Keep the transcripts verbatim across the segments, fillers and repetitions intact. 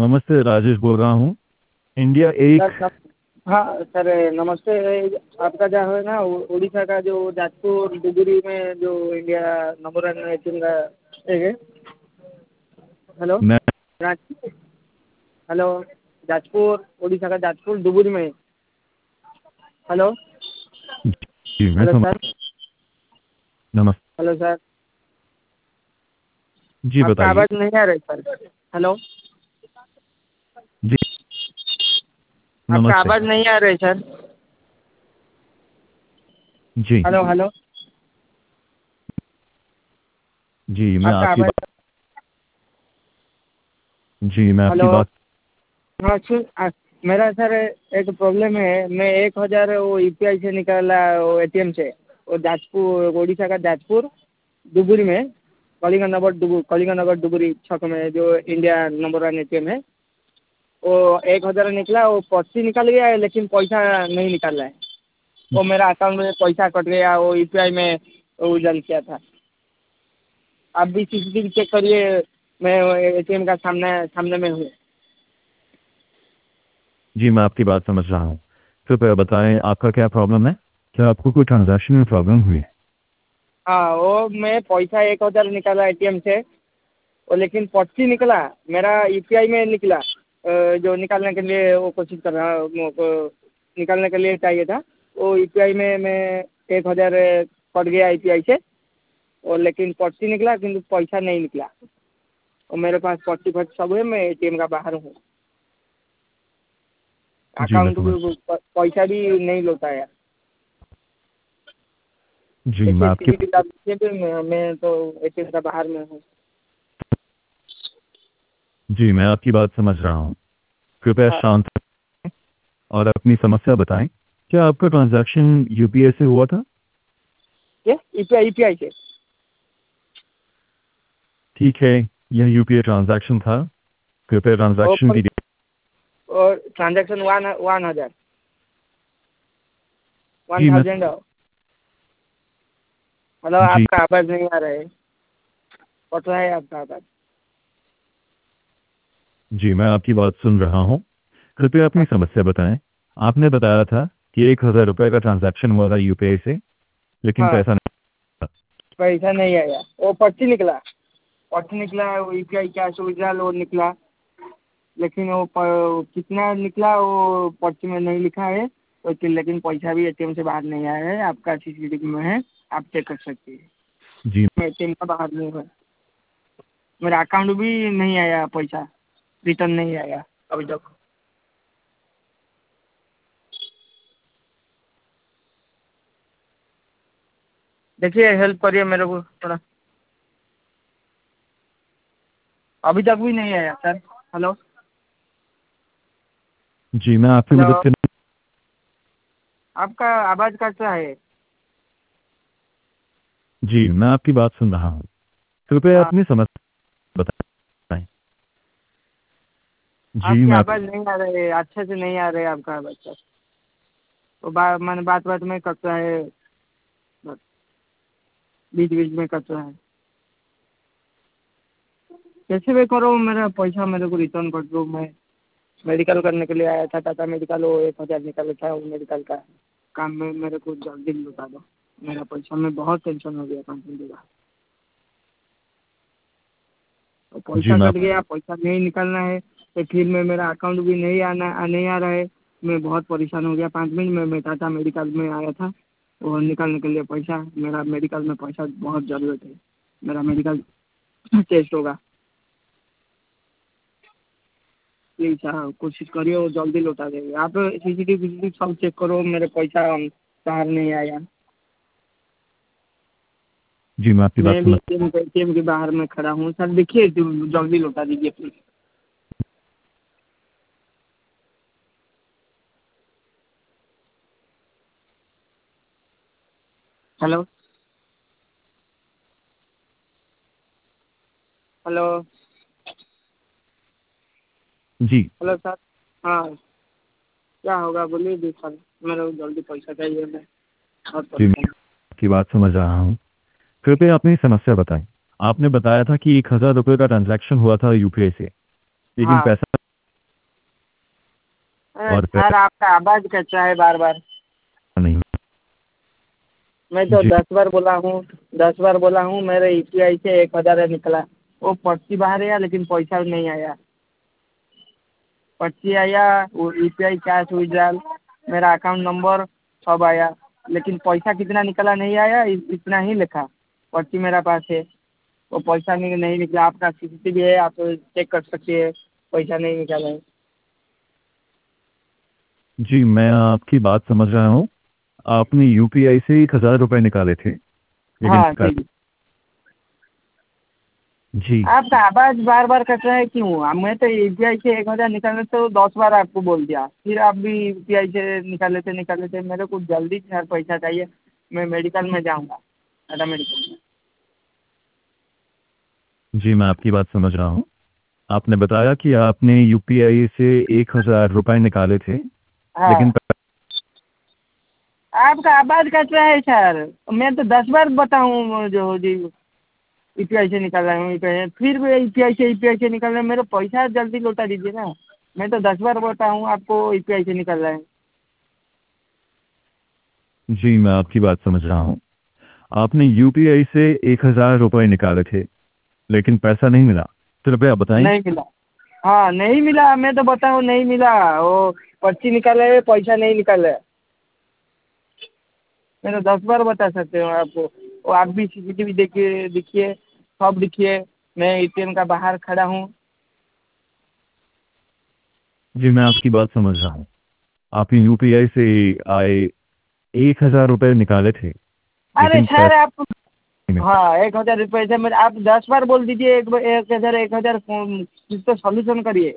नमस्ते, राजेश बोल रहा हूँ। इंडिया एक। सर सब हाँ सर नमस्ते। आपका जो है ना उ- उड़ीसा का जो जाजपुर डुगरी में जो इंडिया नंबर वन टीम का है। हेलो मैं रांची। हेलो जाजपुर उड़ीसा का जाजपुर डुगरी में। हेलो जी मैं हेलो समझ। सर। नमस्ते। Hello sir. जी आपका बताइए। आवाज़ नहीं आ रहा है सर। हेलो जी आपका नमस्ते। आवाज़ नहीं आ रहा है सर। जी हेलो हेलो जी मैं आपका आपकी आवाज़। बात जी मैं आपकी हेलो बात हाँ सुन आ, मेरा सर एक प्रॉब्लम है। मैं एक हज़ार वो यू पी आई से निकाला वो ए टी एम से वो जाजपुर उड़ीसा का जाजपुर डुगरी में कलिंग नगर डुगु कलिंग नगर डुगरी छक में जो India number one A T M है। वो एक हज़ार निकला वो पर्ची निकल गया है लेकिन पैसा नहीं निकाल रहा है। वो मेरा अकाउंट में पैसा कट गया वो यू पी आई में वो उजल किया था। आप भी C C T V check करिए। मैं ए टी एम का सामने सामने में हूँ। जी मैं आपकी बात समझ रहा हूँ। कृपया बताएं आपका क्या प्रॉब्लम है। क्या आपको कोई ट्रांजैक्शन में प्रॉब्लम हुई है? हाँ वो मैं पैसा एक हज़ार निकाला ए टी एम से वो लेकिन पर्ची निकला मेरा यू पी आई में निकला। अ, जो निकालने के लिए वो कोशिश कर रहा वो को निकालने के लिए चाहिए था। वो यू पी आई में मैं एक हज़ार कट गया यू पी आई से और लेकिन पर्ची निकला किंतु पैसा नहीं निकला। और मेरे पास पर्ची फर्ची सब है। मैं ए टी एम का बाहर हूँ। जी मैं अकाउंट समझ। भी प- पैसा भी नहीं लौटा है। जी मैं देखिए आपकी सी सी टी वी आप देखिए फिर मैं मैं तो ए टी एम का बाहर में हूँ। जी मैं आपकी बात समझ रहा हूँ। कृपया हाँ शांत रहें और अपनी समस्या बताएं। क्या आपका ट्रांजैक्शन यू पी आई से हुआ था? ये U P I U P I से ठीक है, यह यू पी आई ट्रांजैक्शन था। कृपया और ट्रांजैक्शन पर- की और ट्रांजेक्शन वन वन हज़ार वन जी मैं थाउजेंड मतलब जी आपका आवाज़ नहीं आ रहा है। कट रहा है आपका आवाज़। जी मैं आपकी बात सुन रहा हूँ। कृपया अपनी हाँ समस्या बताएं। आपने बताया था कि एक हजार रुपये का ट्रांजैक्शन हुआ था यू पी आई से, लेकिन हाँ पैसा नहीं था। पैसा नहीं आया। वो पर्ची निकला पर्ची निकला वो U P I cash withdrawal वो निकला लेकिन वो प, कितना निकला वो पर्ची में नहीं लिखा है। तो कि- लेकिन पैसा भी ए टी एम से बाहर नहीं आया है। आपका सी सी टी वी में है। आप चेक कर सकते हैं। जी मैं ए टी एम का बाहर नहीं हूँ। मेरा अकाउंट भी नहीं आया पैसा रिटर्न नहीं आया अभी तक। देखिए हेल्प करिए मेरे को थोड़ा। अभी तक भी नहीं आया सर। हेलो जी मैं आपकी हेलो मदद करने आपका आवाज़ कैसा है। जी मैं आपकी बात सुन रहा हूँ। कृपया हाँ अपनी समस्या बताएं। जी आपकी मैं आवाज़ नहीं आ रही है। अच्छे से नहीं आ रही है आपका आवाज़ सर। तो बा मैंने बात बात में कटता है। बीच बीच में कटता है। कैसे भी करो मेरा पैसा मेरे को रिटर्न कर दो। मैं मेडिकल करने के लिए आया था टाटा मेडिकल वो एक हज़ार निकाला था वो मेडिकल का काम में मेरे को जल्दी लौटा दो। मेरा पैसा में बहुत टेंशन हो गया कंपनी का। तो जी पैसा मैं कट गया पैसा नहीं निकलना है। तो फिर में मेरा अकाउंट भी नहीं आना नहीं आ रहा है। मैं बहुत परेशान हो गया। पाँच मिनट में मैं टाटा मेडिकल में आया था वो निकालने के लिए पैसा। मेरा मेडिकल में पैसा बहुत ज़रूरत है। मेरा मेडिकल टेस्ट होगा। प्लीज़ हाँ कोशिश करिए वो जल्दी लौटा देंगे। आप सी सी टी वी सब चेक करो मेरे पैसा बाहर नहीं आया। जी मैं आपकी बात मैं भी समझ। A T M A T M के बाहर में खड़ा हूँ सर। देखिए जल्दी लौटा दीजिए प्लीज़। हेलो हेलो जी हेलो सर। हाँ क्या होगा बोलिए जी सर। मेरे को जल्दी पैसा चाहिए। मैं बहुत जी मैं परेशान हूँ। आपकी बात समझ रहा हूँ। कृपया अपनी समस्या बताएं। आपने बताया था कि एक हजार रुपये का ट्रांजैक्शन हुआ था यू पी आई से, लेकिन हाँ पैसा और सर आपका आवाज़ कैसा है बार बार। नहीं। मैं तो जी दस बार बोला हूँ, दस बार बोला हूँ मेरे यू पी आई से एक हज़ार निकला। वो पर्ची बाहर आया लेकिन पैसा नहीं आया। पर्ची आया, वो U P I cash withdrawal, मेरा अकाउंट नंबर सब आया, लेकिन पैसा कितना निकला नहीं आया। इ- इतना ही लिखा। पर्ची मेरा पास है, वो पैसा नहीं नहीं निकला। आपका सी सी टी वी है, आप चेक कर सकते हैं, पैसा नहीं निकाला है। जी, मैं आपकी बात समझ रहा हूँ। आपने यूपीआई से एक हजार रुपये निकाले थे, लेकिन हाँ कर, सही। जी आपका आवाज़ बार बार कट रहा है क्यों? अब मैं तो यू पी आई से एक हज़ार निकालने तो दस बार आपको बोल दिया, फिर आप भी यू पी आई से निकाले थे निकाले थे। मेरे को जल्दी यार पैसा चाहिए, मैं मेडिकल में जाऊँगा, टाटा मेडिकल में। जी, मैं आपकी बात समझ रहा हूँ। आपने बताया कि आपने यूपीआई से एक हजार रुपये निकाले थे, लेकिन हाँ, आपका आवाज़ कट रहा है सर। मैं तो दस बार बताऊँ जो जी यू पी आई से निकाल रहा हूँ, यू पी आई फिर भी यू पी आई से यू पी आई से निकाल रहे हैं। मेरा पैसा जल्दी लौटा दीजिए ना। मैं तो दस बार बताऊँ आपको यू पी आई से निकाल रहा है। जी, मैं आपकी बात समझ रहा हूँ। आपने यूपीआई से एक हजार रुपये निकाले थे, लेकिन पैसा नहीं मिला। कृपया बताएं। नहीं मिला। हाँ नहीं मिला, मैं तो बताऊँ नहीं मिला। वो पर्ची निकाले हुए पैसा नहीं निकाले। मैं तो दस बार बता सकते हो आपको। वो आप भी सी सी टी वी देखिए, देखिए सब देखिए। मैं ए टी एम का बाहर खड़ा हूँ। जी, मैं आपकी बात समझ रहा हूँ। आप यूपीआई से आए एक हजार रुपये निकाले थे, अरे लेकिन सर पैसा आप, नहीं मिला। हाँ एक हज़ार रुपये से मेरे, आप दस बार बोल दीजिए एक एक हज़ार एक हज़ार कुछ तो सॉल्यूशन करिए।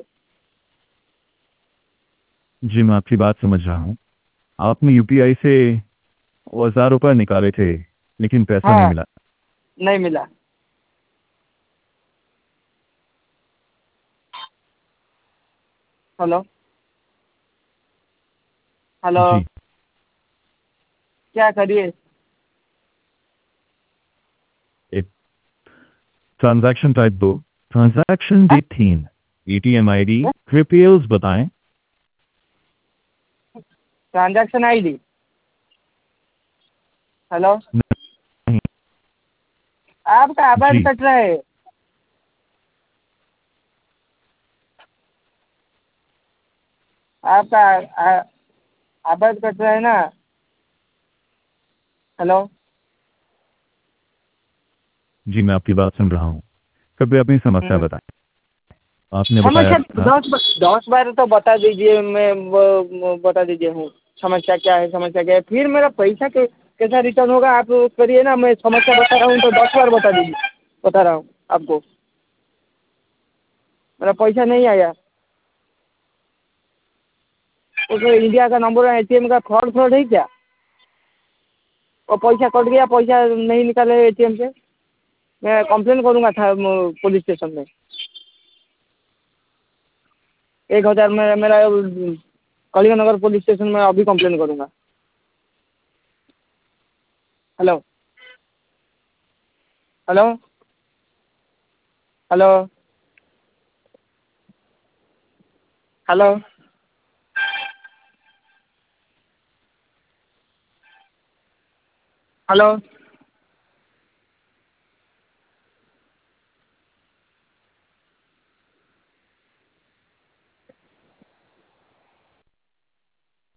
जी, मैं आपकी बात समझ रहा हूँ। आपने यूपीआई से हजार रुपये निकाले थे, लेकिन पैसा नहीं हाँ मिला। नहीं मिला। हेलो हेलो, जी, क्या करिए? एक ट्रांजैक्शन टाइप दो, ट्रांजैक्शन डेट तीन, एटीएम आईडी कृपया बताएं। Transaction I D. हेलो, नहीं। आपका आवाज़ जी कट रहा है। आपका आ- आवाज़ कट रहा है ना। हेलो, जी, मैं आपकी बात सुन रहा हूँ। कृपया अपनी समस्या हम्म, बताएं। आपने बताया समस्या था। दस दस बार तो बता दीजिए। मैं वो, वो बता दीजिए हूँ समस्या क्या है, समस्या क्या है। फिर मेरा पैसा के कैसा रिटर्न होगा आप करिए ना। मैं समस्या बता रहा हूँ तो दस बार बता दीजिए, बता रहा हूँ आपको। मेरा पैसा नहीं आया। उसमें इंडिया का नंबर ए टी एम का फ्रॉड फ्रॉड है क्या? वो पैसा कट गया, पैसा नहीं निकाले ए टी एम से। मैं कंप्लेन करूँगा था पुलिस स्टेशन में। एक हज़ार मेरा मेरा कलिंग नगर पुलिस स्टेशन में अभी कंप्लेन करूँगा। Hello hello hello hello hello